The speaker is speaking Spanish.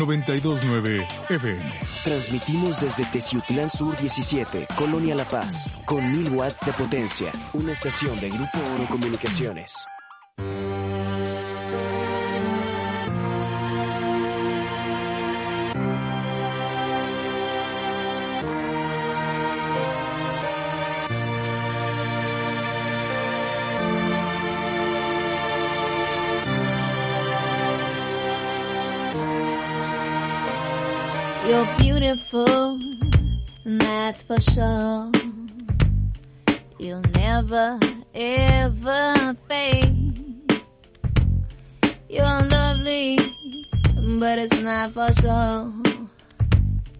92.9 FM. Transmitimos desde Teciutlán Sur 17, Colonia La Paz, con 1000 watts de potencia. Una estación de Grupo Oro Comunicaciones. You're beautiful, that's for sure. You'll never, ever fade. You're lovely, but it's not for sure.